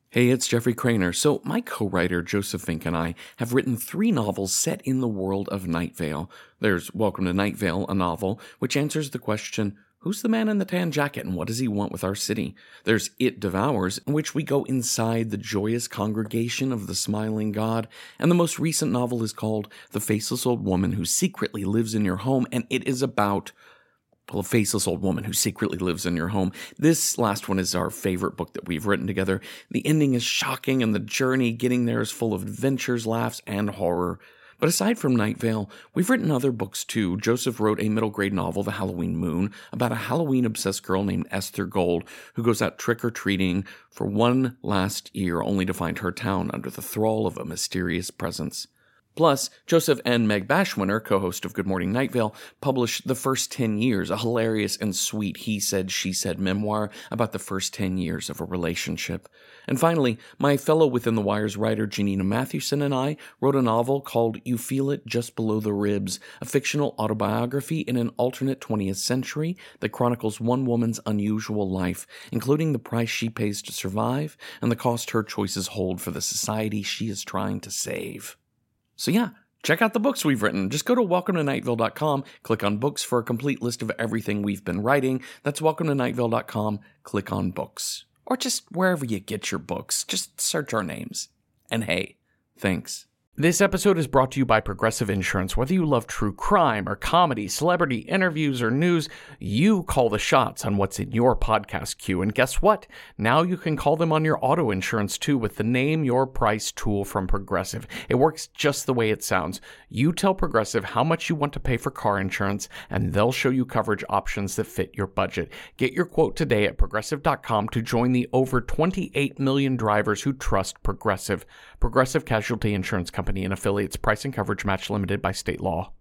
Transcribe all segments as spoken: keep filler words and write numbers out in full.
Hey, it's Jeffrey Craner. So, my co-writer Joseph Fink and I have written three novels set in the world of Night Vale. There's Welcome to Night Vale, a novel which answers the question, who's the man in the tan jacket and what does he want with our city? There's It Devours, in which we go inside the joyous congregation of the Smiling God. And the most recent novel is called The Faceless Old Woman Who Secretly Lives in Your Home, and it is about well, a faceless old woman who secretly lives in your home. This last one is our favorite book that we've written together. The ending is shocking, and the journey getting there is full of adventures, laughs, and horror. But aside from Night Vale, we've written other books too. Joseph wrote a middle grade novel, The Halloween Moon, about a Halloween-obsessed girl named Esther Gold who goes out trick-or-treating for one last year only to find her town under the thrall of a mysterious presence. Plus, Joseph and Meg Bashwinner, co-host of Good Morning Night Vale, published The First Ten Years, a hilarious and sweet he-said, she-said memoir about the first ten years of a relationship. And finally, my fellow Within the Wires writer Janina Mathewson and I wrote a novel called You Feel It Just Below the Ribs, a fictional autobiography in an alternate twentieth century that chronicles one woman's unusual life, including the price she pays to survive and the cost her choices hold for the society she is trying to save. So yeah, check out the books we've written. Just go to welcome to night vale dot com, click on books for a complete list of everything we've been writing. That's welcome to night vale dot com, click on books. Or just wherever you get your books, just search our names. And hey, thanks. This episode is brought to you by Progressive Insurance. Whether you love true crime or comedy, celebrity interviews or news, you call the shots on what's in your podcast queue. And guess what? Now you can call them on your auto insurance too with the Name Your Price tool from Progressive. It works just the way it sounds. You tell Progressive how much you want to pay for car insurance, and they'll show you coverage options that fit your budget. Get your quote today at progressive dot com to join the over twenty-eight million drivers who trust Progressive. Progressive Casualty Insurance Company and affiliates. Price and coverage match limited by state law.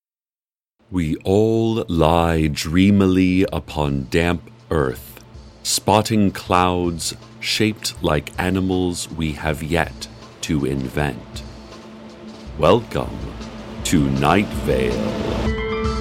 We all lie dreamily upon damp earth, spotting clouds shaped like animals we have yet to invent. Welcome to Night Vale.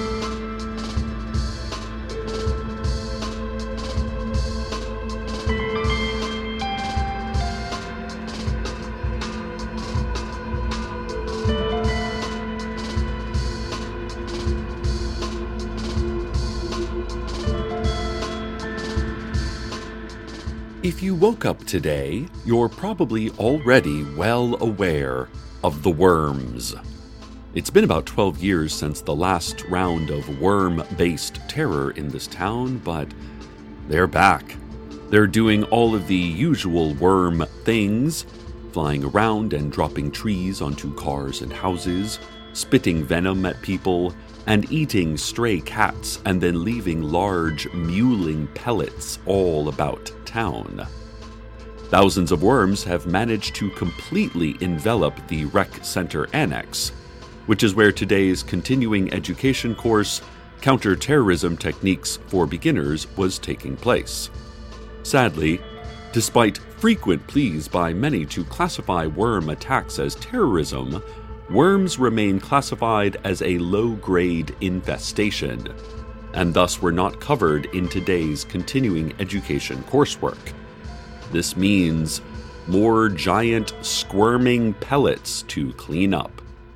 If you woke up today, you're probably already well aware of the worms. It's been about twelve years since the last round of worm-based terror in this town, but they're back. They're doing all of the usual worm things, flying around and dropping trees onto cars and houses, spitting venom at people, and eating stray cats and then leaving large, mewling pellets all about town. Thousands of worms have managed to completely envelop the Rec Center Annex, which is where today's continuing education course, Counter-Terrorism Techniques for Beginners, was taking place. Sadly, despite frequent pleas by many to classify worm attacks as terrorism, worms remain classified as a low-grade infestation, and thus were not covered in today's continuing education coursework. This means more giant squirming pellets to clean up.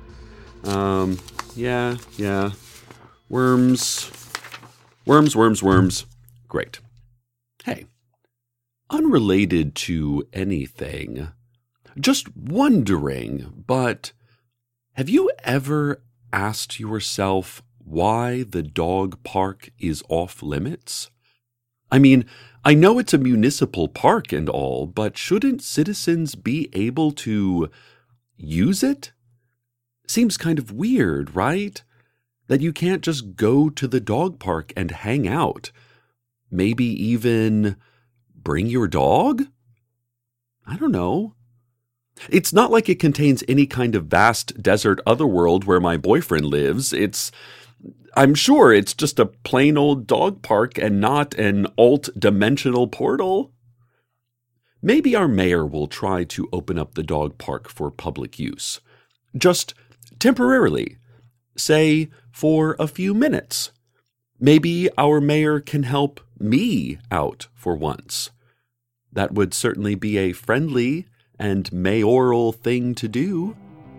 Um, yeah, yeah. Worms. Worms, worms, worms. Great. Hey, unrelated to anything, just wondering, but have you ever asked yourself why the dog park is off limits? I mean, I know it's a municipal park and all, but shouldn't citizens be able to use it? Seems kind of weird, right? That you can't just go to the dog park and hang out. Maybe even bring your dog? I don't know. It's not like it contains any kind of vast desert otherworld where my boyfriend lives. It's, I'm sure it's just a plain old dog park and not an alt-dimensional portal. Maybe our mayor will try to open up the dog park for public use. Just temporarily. Say, for a few minutes. Maybe our mayor can help me out for once. That would certainly be a friendly and mayoral thing to do.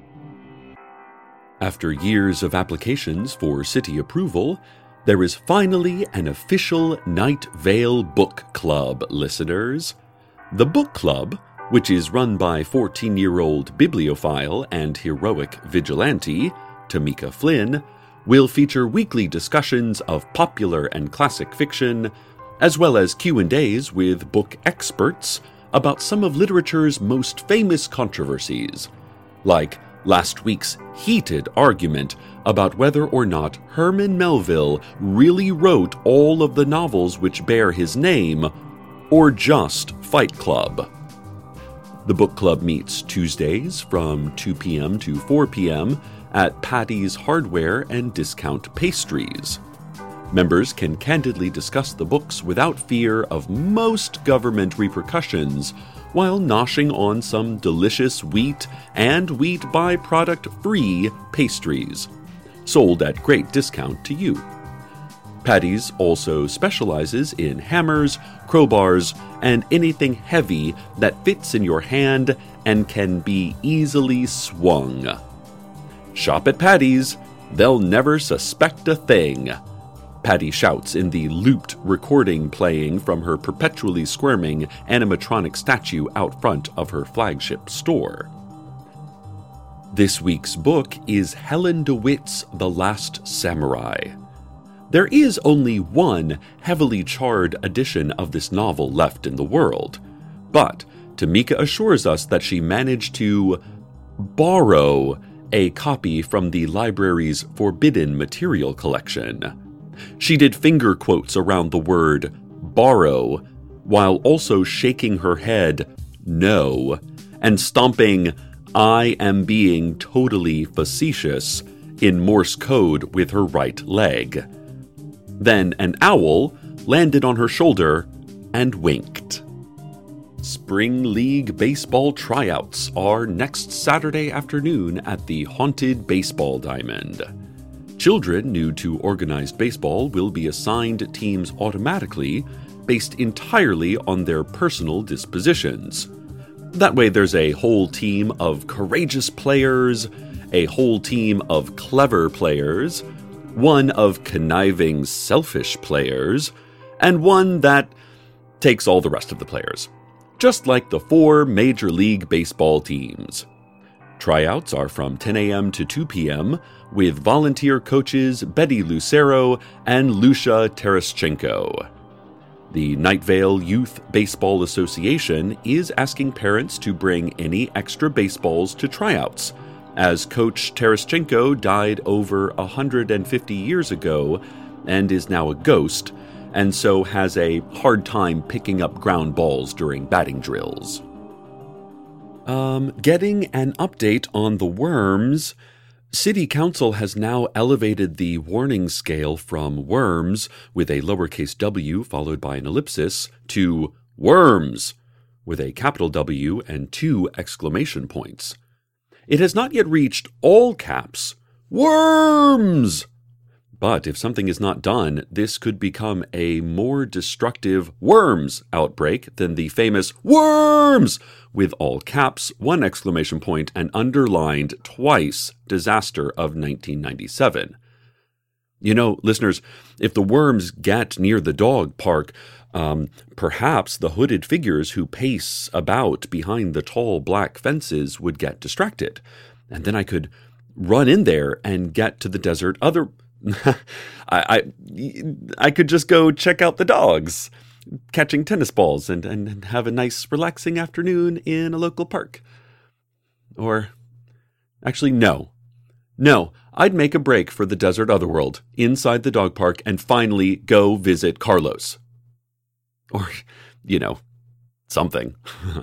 After years of applications for city approval, there is finally an official Night Vale Book Club, listeners. The book club, which is run by fourteen-year-old bibliophile and heroic vigilante Tamika Flynn, will feature weekly discussions of popular and classic fiction, as well as Q and A's with book experts about some of literature's most famous controversies, like last week's heated argument about whether or not Herman Melville really wrote all of the novels which bear his name, or just Fight Club. The book club meets Tuesdays from two p.m. to four p.m. at Patty's Hardware and Discount Pastries. Members can candidly discuss the books without fear of most government repercussions, while noshing on some delicious wheat and wheat byproduct-free pastries, sold at great discount to you. Patty's also specializes in hammers, crowbars, and anything heavy that fits in your hand and can be easily swung. Shop at Patty's, they'll never suspect a thing. Patty shouts in the looped recording playing from her perpetually squirming animatronic statue out front of her flagship store. This week's book is Helen DeWitt's The Last Samurai. There is only one heavily charred edition of this novel left in the world, but Tamika assures us that she managed to borrow a copy from the library's Forbidden Material collection. She did finger quotes around the word borrow, while also shaking her head no, and stomping I am being totally facetious in Morse code with her right leg. Then an owl landed on her shoulder and winked. Spring League baseball tryouts are next Saturday afternoon at the Haunted Baseball Diamond. Children new to organized baseball will be assigned teams automatically, based entirely on their personal dispositions. That way there's a whole team of courageous players, a whole team of clever players, one of conniving, selfish players, and one that takes all the rest of the players. Just like the four Major League Baseball teams. Tryouts are from ten a.m. to two p.m., with volunteer coaches Betty Lucero and Lucia Taraschenko. The Night Vale Youth Baseball Association is asking parents to bring any extra baseballs to tryouts, as Coach Taraschenko died over one hundred fifty years ago and is now a ghost, and so has a hard time picking up ground balls during batting drills. Um, getting an update on the worms. City Council has now elevated the warning scale from worms, with a lowercase w followed by an ellipsis, to worms, with a capital W and two exclamation points. It has not yet reached all caps, worms! But if something is not done, this could become a more destructive worms outbreak than the famous worms, with all caps, one exclamation point, and underlined twice disaster of nineteen ninety-seven. You know, listeners, if the worms get near the dog park, um, perhaps the hooded figures who pace about behind the tall black fences would get distracted. And then I could run in there and get to the desert other... I, I I could just go check out the dogs, catching tennis balls, and, and have a nice relaxing afternoon in a local park. Or, actually, no. No, I'd make a break for the desert otherworld inside the dog park and finally go visit Carlos. Or, you know, something.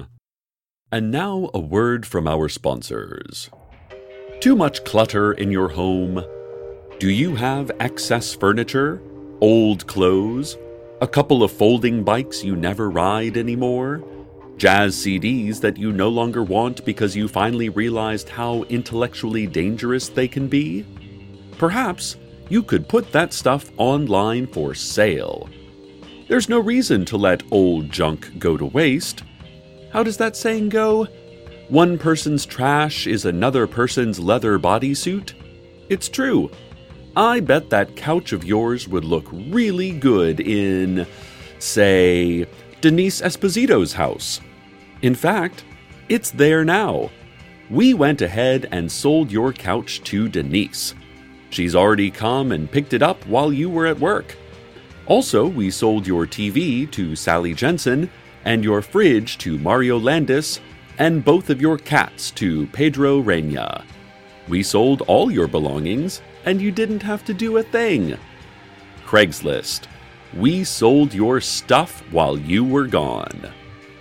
And now a word from our sponsors. Too much clutter in your home? Do you have excess furniture, old clothes, a couple of folding bikes you never ride anymore, jazz C Ds that you no longer want because you finally realized how intellectually dangerous they can be? Perhaps you could put that stuff online for sale. There's no reason to let old junk go to waste. How does that saying go? One person's trash is another person's leather bodysuit? It's true. I bet that couch of yours would look really good in, say, Denise Esposito's house. In fact, it's there now. We went ahead and sold your couch to Denise. She's already come and picked it up while you were at work. Also, we sold your T V to Sally Jensen, and your fridge to Mario Landis, and both of your cats to Pedro Reina. We sold all your belongings, and you didn't have to do a thing. Craigslist. We sold your stuff while you were gone.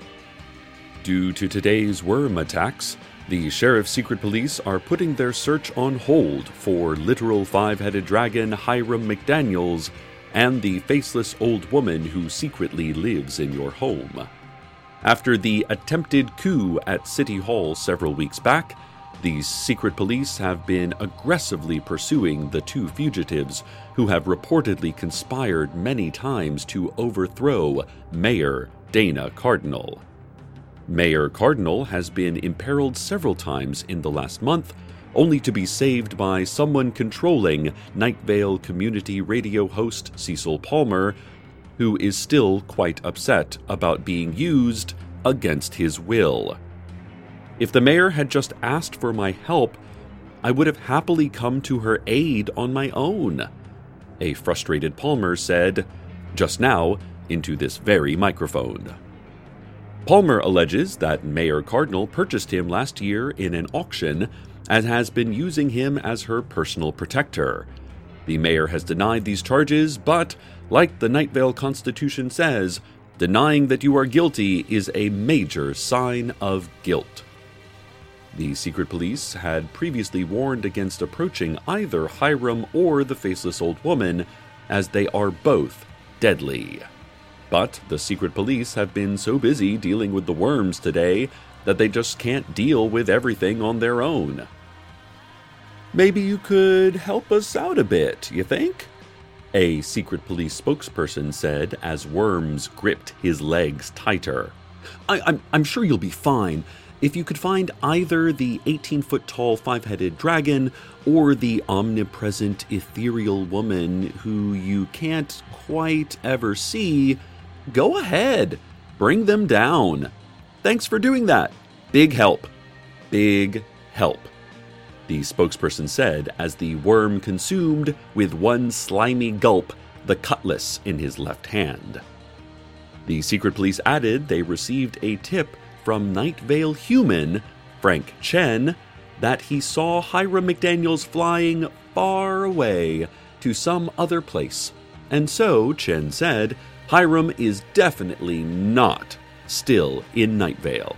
Due to today's worm attacks, the Sheriff's Secret Police are putting their search on hold for literal five-headed dragon Hiram McDaniels and the faceless old woman who secretly lives in your home. After the attempted coup at City Hall several weeks back, the secret police have been aggressively pursuing the two fugitives who have reportedly conspired many times to overthrow Mayor Dana Cardinal. Mayor Cardinal has been imperiled several times in the last month, only to be saved by someone controlling Night Vale community radio host Cecil Palmer, who is still quite upset about being used against his will. If the mayor had just asked for my help, I would have happily come to her aid on my own, a frustrated Palmer said just now into this very microphone. Palmer alleges that Mayor Cardinal purchased him last year in an auction and has been using him as her personal protector. The mayor has denied these charges, but, like the Night Vale Constitution says, denying that you are guilty is a major sign of guilt. The secret police had previously warned against approaching either Hiram or the faceless old woman, as they are both deadly. But the secret police have been so busy dealing with the worms today that they just can't deal with everything on their own. Maybe you could help us out a bit, you think? A secret police spokesperson said as worms gripped his legs tighter. I, I'm, I'm sure you'll be fine. If you could find either the eighteen-foot-tall five-headed dragon or the omnipresent ethereal woman who you can't quite ever see, go ahead. Bring them down. Thanks for doing that. Big help. Big help, the spokesperson said as the worm consumed, with one slimy gulp, the cutlass in his left hand. The secret police added they received a tip from Night Vale human, Frank Chen, that he saw Hiram McDaniels flying far away to some other place. And so, Chen said, Hiram is definitely not still in Night Vale.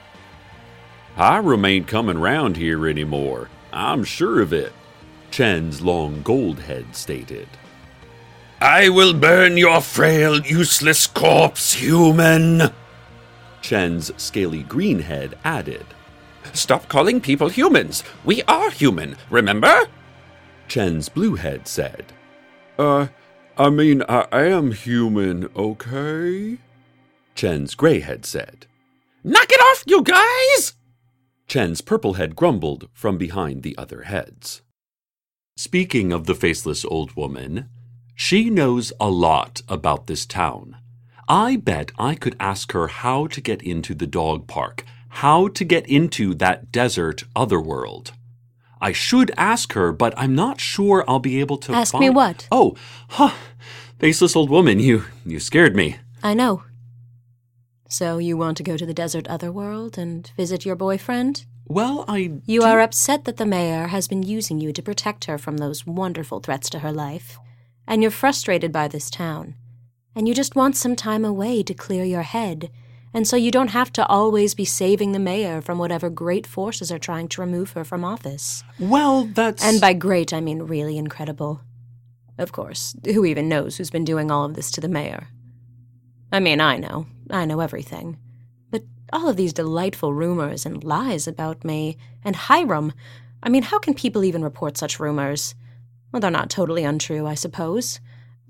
Hiram ain't coming round here anymore. I'm sure of it, Chen's long gold head stated. I will burn your frail, useless corpse, human, Chen's scaly green head added. Stop calling people humans. We are human, remember? Chen's blue head said. Uh, I mean, I am human, okay? Chen's gray head said. Knock it off, you guys! Chen's purple head grumbled from behind the other heads. Speaking of the faceless old woman, she knows a lot about this town. I bet I could ask her how to get into the dog park, how to get into that desert otherworld. I should ask her, but I'm not sure I'll be able to Ask find... me what? Oh, huh. Faceless old woman, you, you scared me. I know. So you want to go to the desert otherworld and visit your boyfriend? Well, I... You do... are upset that the mayor has been using you to protect her from those wonderful threats to her life. And you're frustrated by this town. And you just want some time away to clear your head, and so you don't have to always be saving the mayor from whatever great forces are trying to remove her from office. Well, that's... And by great, I mean really incredible. Of course, who even knows who's been doing all of this to the mayor? I mean, I know. I know everything. But all of these delightful rumors and lies about me, and Hiram, I mean, how can people even report such rumors? Well, they're not totally untrue, I suppose.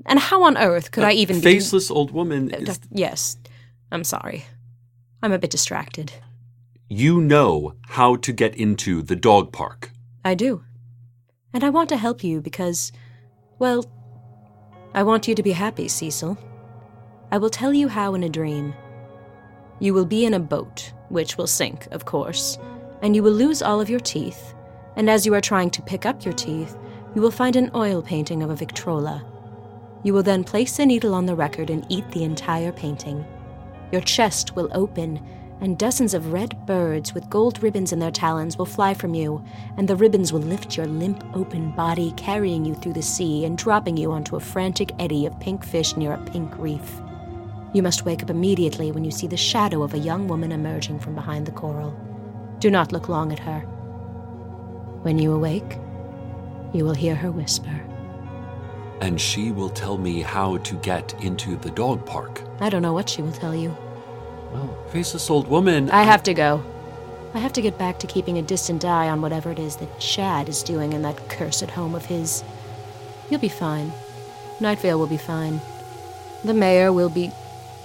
And how on earth could uh, I even faceless be... old woman is... Uh, yes. I'm sorry. I'm a bit distracted. You know how to get into the dog park. I do. And I want to help you because, well, I want you to be happy, Cecil. I will tell you how in a dream. You will be in a boat, which will sink, of course, and you will lose all of your teeth, and as you are trying to pick up your teeth, you will find an oil painting of a Victrola. You will then place a needle on the record and eat the entire painting. Your chest will open, and dozens of red birds with gold ribbons in their talons will fly from you, and the ribbons will lift your limp, open body, carrying you through the sea and dropping you onto a frantic eddy of pink fish near a pink reef. You must wake up immediately when you see the shadow of a young woman emerging from behind the coral. Do not look long at her. When you awake, you will hear her whisper. And she will tell me how to get into the dog park. I don't know what she will tell you. Well, faceless old woman... I have to go. I have to get back to keeping a distant eye on whatever it is that Chad is doing in that cursed home of his. You'll be fine. Night Vale will be fine. The mayor will be...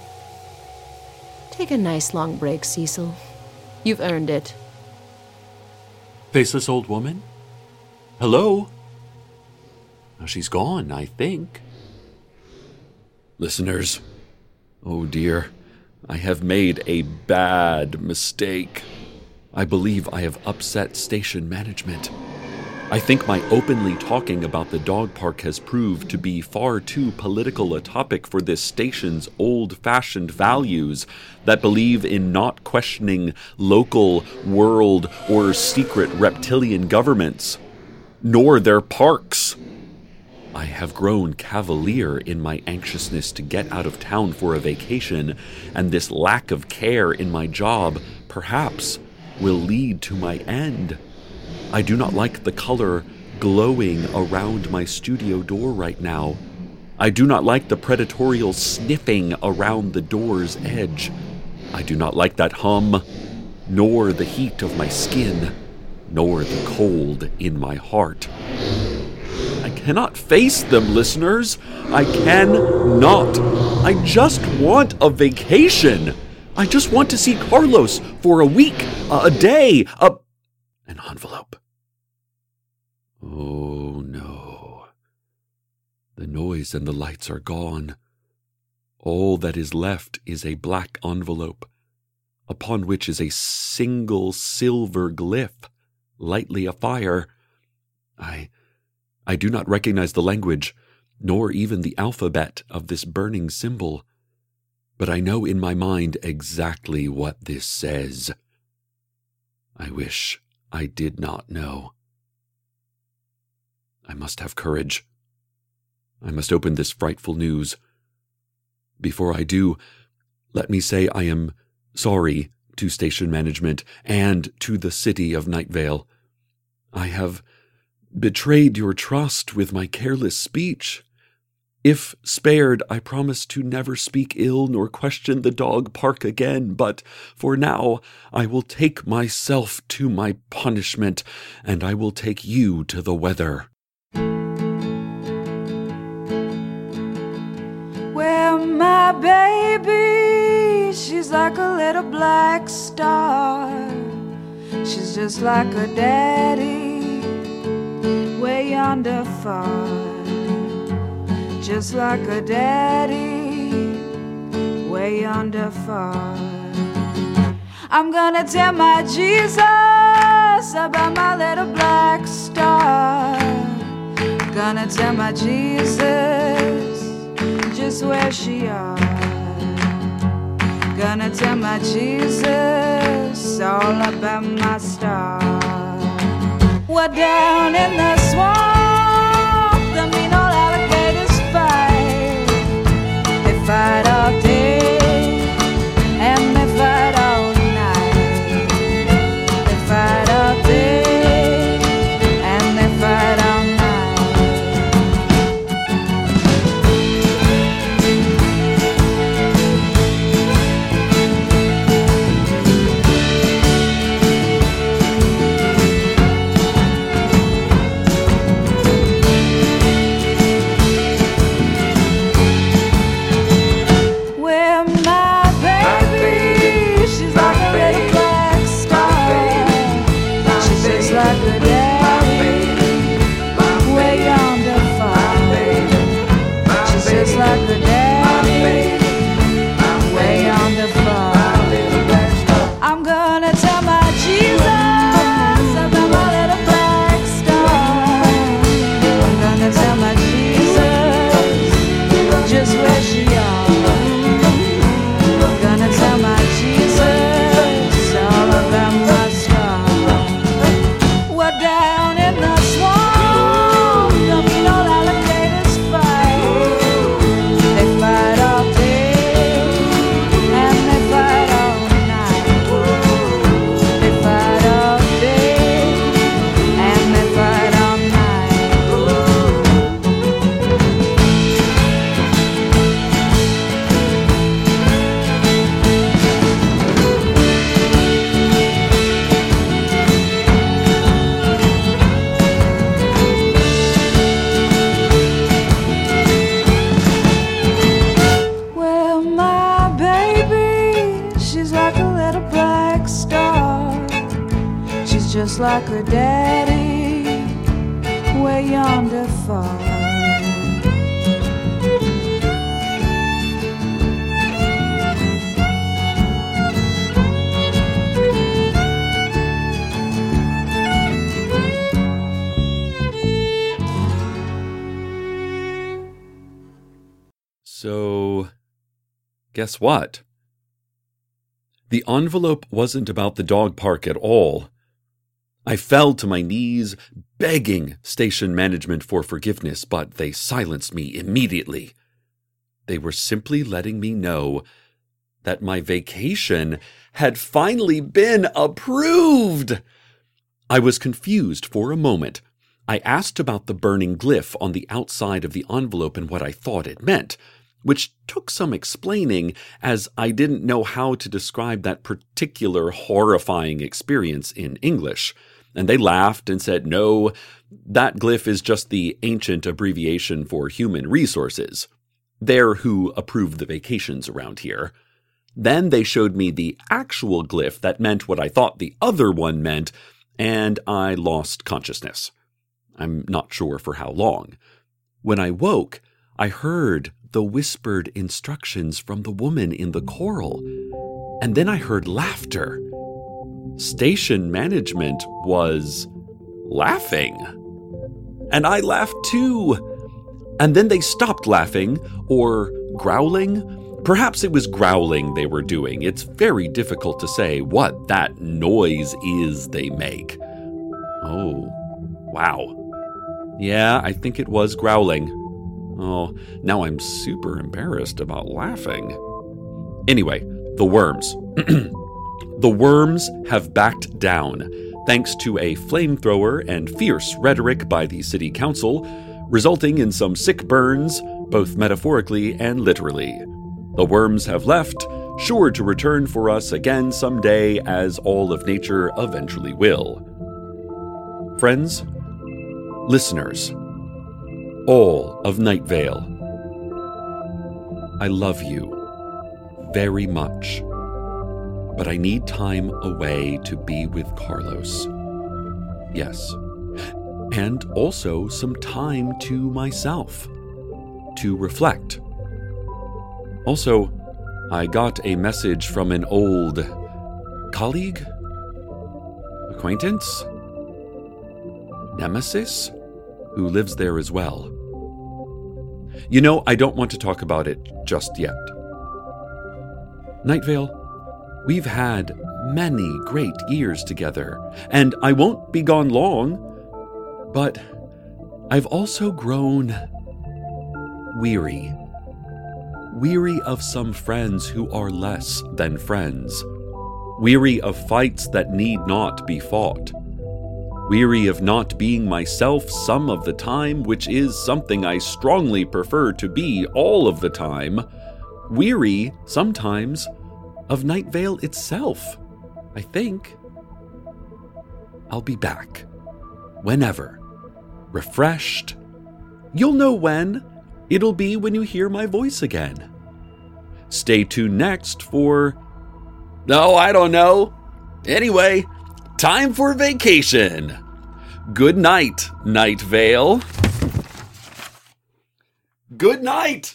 Take a nice long break, Cecil. You've earned it. Faceless old woman? Hello? Now she's gone, I think. Listeners, oh dear, I have made a bad mistake. I believe I have upset station management. I think my openly talking about the dog park has proved to be far too political a topic for this station's old-fashioned values that believe in not questioning local, world, or secret reptilian governments, nor their parks. I have grown cavalier in my anxiousness to get out of town for a vacation, and this lack of care in my job, perhaps, will lead to my end. I do not like the color glowing around my studio door right now. I do not like the predatorial sniffing around the door's edge. I do not like that hum, nor the heat of my skin, nor the cold in my heart. I cannot face them, listeners. I cannot. I just want a vacation. I just want to see Carlos for a week, a day, a... an envelope. Oh, no. The noise and the lights are gone. All that is left is a black envelope, upon which is a single silver glyph, lightly afire. I... I do not recognize the language, nor even the alphabet of this burning symbol, but I know in my mind exactly what this says. I wish I did not know. I must have courage. I must open this frightful news. Before I do, let me say I am sorry to station management and to the city of Night Vale. I have betrayed your trust with my careless speech. If spared, I promise to never speak ill nor question the dog park again, but for now I will take myself to my punishment, and I will take you to the weather. Well, my baby, she's like a little black star. She's just like her daddy, way yonder far, just like a daddy, way yonder far. I'm gonna tell my Jesus about my little black star. Gonna tell my Jesus just where she are. Gonna tell my Jesus all about my star. We're down in the swamp, the mean old alligators fight. They fight all day, and they fight all night. They fight all day, and they fight all night. gonna tell my Jesus about my little black star. I'm gonna tell my Jesus just where she are. I'm gonna tell my Jesus all about my star. We're down in the swamp, don't mean old alligators fight. They fight all day and they fight all night. They fight all day and they fight all night. Well, my baby, she's like a little black star. She's just like her daddy, way yonder far. So, guess what? The envelope wasn't about the dog park at all. I fell to my knees, begging station management for forgiveness, but they silenced me immediately. They were simply letting me know that my vacation had finally been approved. I was confused for a moment. I asked about the burning glyph on the outside of the envelope and what I thought it meant, which took some explaining, as I didn't know how to describe that particular horrifying experience in English. And they laughed and said, no, that glyph is just the ancient abbreviation for human resources. They're who approve the vacations around here. Then they showed me the actual glyph that meant what I thought the other one meant, and I lost consciousness. I'm not sure for how long. When I woke, I heard the whispered instructions from the woman in the coral, and then I heard laughter. Station management was laughing. And I laughed too. And then they stopped laughing, or growling. Perhaps it was growling they were doing. It's very difficult to say what that noise is they make. Oh, wow. Yeah, I think it was growling. Oh, now I'm super embarrassed about laughing. Anyway, the worms. The worms have backed down, thanks to a flamethrower and fierce rhetoric by the city council, resulting in some sick burns, both metaphorically and literally. The worms have left, sure to return for us again someday, as all of nature eventually will. Friends, listeners, all of Night Vale, I love you very much, but I need time away to be with Carlos. Yes, and also some time to myself, to reflect. Also, I got a message from an old colleague, acquaintance, nemesis, who lives there as well. You know, I don't want to talk about it just yet. Night Vale, we've had many great years together, and I won't be gone long, but I've also grown weary. Weary of some friends who are less than friends. Weary of fights that need not be fought. Weary of not being myself some of the time, which is something I strongly prefer to be all of the time. Weary, sometimes, of Night Vale itself, I think. I'll be back. Whenever. Refreshed. You'll know when. It'll be when you hear my voice again. Stay tuned next for... No, I don't know. Anyway, time for vacation. Good night, Night Vale. Good night.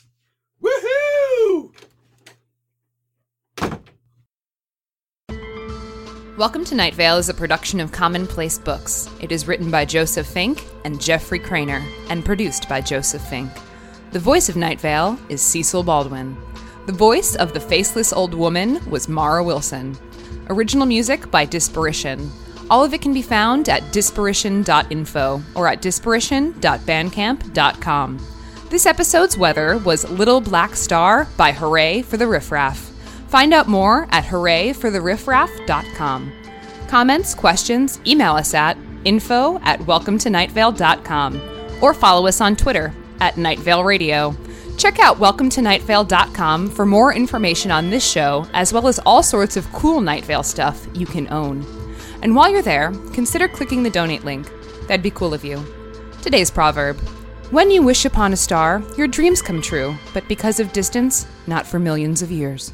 Woohoo! Welcome to Night Vale is a production of Commonplace Books. It is written by Joseph Fink and Jeffrey Craner, and produced by Joseph Fink. The voice of Night Vale is Cecil Baldwin. The voice of the faceless old woman was Mara Wilson. Original music by Disparition. All of it can be found at disparition dot info or at disparition dot bandcamp dot com. This episode's weather was Little Black Star by Hooray for the Riffraff. Find out more at hooray for the riffraff dot com. Comments, questions, email us at info at welcome to night vale dot com or follow us on Twitter at Night Vale Radio. Check out welcome to night vale dot com for more information on this show, as well as all sorts of cool Night Vale stuff you can own. And while you're there, consider clicking the donate link. That'd be cool of you. Today's proverb: when you wish upon a star, your dreams come true, but because of distance, not for millions of years.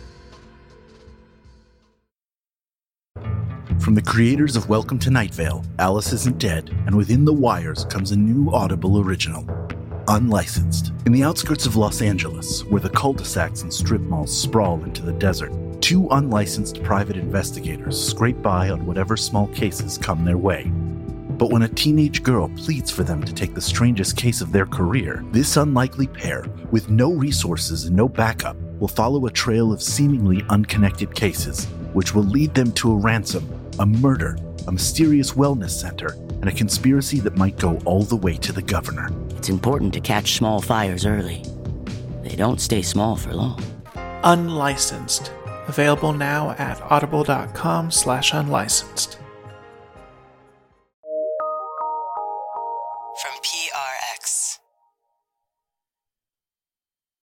From the creators of Welcome to Night Vale, Alice Isn't Dead, and Within the Wires comes a new Audible original, Unlicensed. In the outskirts of Los Angeles, where the cul-de-sacs and strip malls sprawl into the desert, two unlicensed private investigators scrape by on whatever small cases come their way. But when a teenage girl pleads for them to take the strangest case of their career, this unlikely pair, with no resources and no backup, will follow a trail of seemingly unconnected cases, which will lead them to a ransom, a murder, a mysterious wellness center, and a conspiracy that might go all the way to the governor. It's important to catch small fires early. They don't stay small for long. Unlicensed. Available now at audible.com slash unlicensed. From P R X.